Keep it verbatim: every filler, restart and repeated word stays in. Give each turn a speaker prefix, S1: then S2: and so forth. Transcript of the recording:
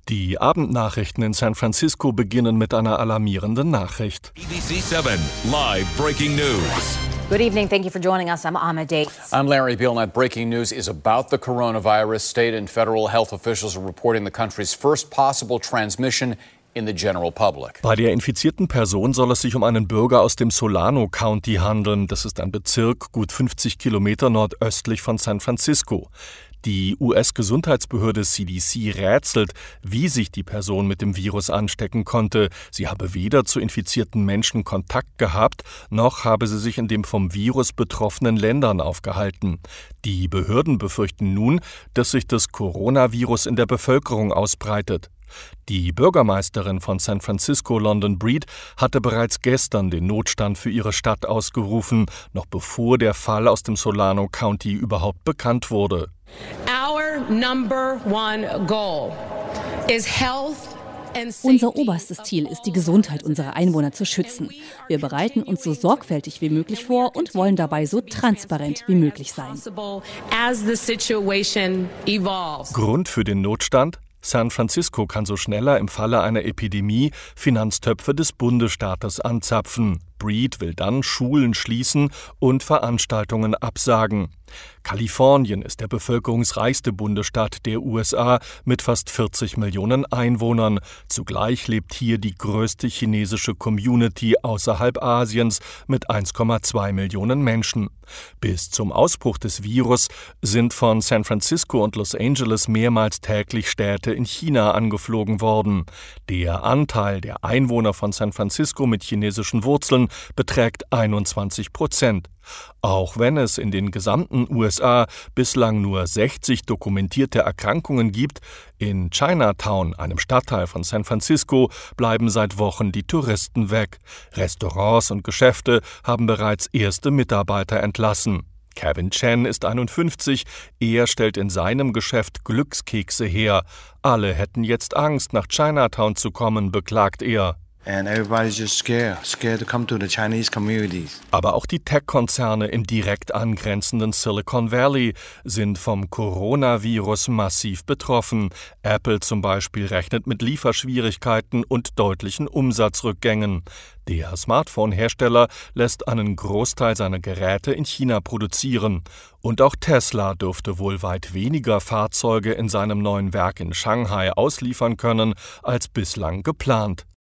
S1: Die Abendnachrichten in San Francisco beginnen mit einer alarmierenden Nachricht.
S2: A B C seven Live Breaking News.
S3: Good evening. Thank you for joining us. I'm Ahmed Dates.
S4: I'm Larry Beal. That breaking news is about the coronavirus. State and federal health officials are reporting the country's first possible transmission in the general public.
S1: Bei der infizierten Person soll es sich um einen Bürger aus dem Solano County handeln. Das ist ein Bezirk gut fünfzig Kilometer nordöstlich von San Francisco. Die U S-Gesundheitsbehörde C D C rätselt, wie sich die Person mit dem Virus anstecken konnte. Sie habe weder zu infizierten Menschen Kontakt gehabt, noch habe sie sich in den vom Virus betroffenen Ländern aufgehalten. Die Behörden befürchten nun, dass sich das Coronavirus in der Bevölkerung ausbreitet. Die Bürgermeisterin von San Francisco, London Breed, hatte bereits gestern den Notstand für ihre Stadt ausgerufen, noch bevor der Fall aus dem Solano County überhaupt bekannt wurde.
S5: Our number one goal is health.
S6: Unser oberstes Ziel ist, die Gesundheit unserer Einwohner zu schützen. Wir bereiten uns so sorgfältig wie möglich vor und wollen dabei so transparent wie möglich sein.
S1: Grund für den Notstand? San Francisco kann so schneller im Falle einer Epidemie Finanztöpfe des Bundesstaates anzapfen. Breed will dann Schulen schließen und Veranstaltungen absagen. Kalifornien ist der bevölkerungsreichste Bundesstaat der U S A mit fast vierzig Millionen Einwohnern. Zugleich lebt hier die größte chinesische Community außerhalb Asiens mit eins Komma zwei Millionen Menschen. Bis zum Ausbruch des Virus sind von San Francisco und Los Angeles mehrmals täglich Städte in China angeflogen worden. Der Anteil der Einwohner von San Francisco mit chinesischen Wurzeln beträgt einundzwanzig Prozent. Auch wenn es in den gesamten U S A bislang nur sechzig dokumentierte Erkrankungen gibt, in Chinatown, einem Stadtteil von San Francisco, bleiben seit Wochen die Touristen weg. Restaurants und Geschäfte haben bereits erste Mitarbeiter entlassen. Kevin Chen ist einundfünfzig, er stellt in seinem Geschäft Glückskekse her. Alle hätten jetzt Angst, nach Chinatown zu kommen, beklagt er.
S7: And everybody's just scared, scared to come to the Chinese communities.
S1: Aber auch die Tech-Konzerne im direkt angrenzenden Silicon Valley sind vom Coronavirus massiv betroffen. Apple zum Beispiel rechnet mit Lieferschwierigkeiten und deutlichen Umsatzrückgängen. Der Smartphone-Hersteller lässt einen Großteil seiner Geräte in China produzieren. Und auch Tesla dürfte wohl weit weniger Fahrzeuge in seinem neuen Werk in Shanghai ausliefern können als bislang geplant.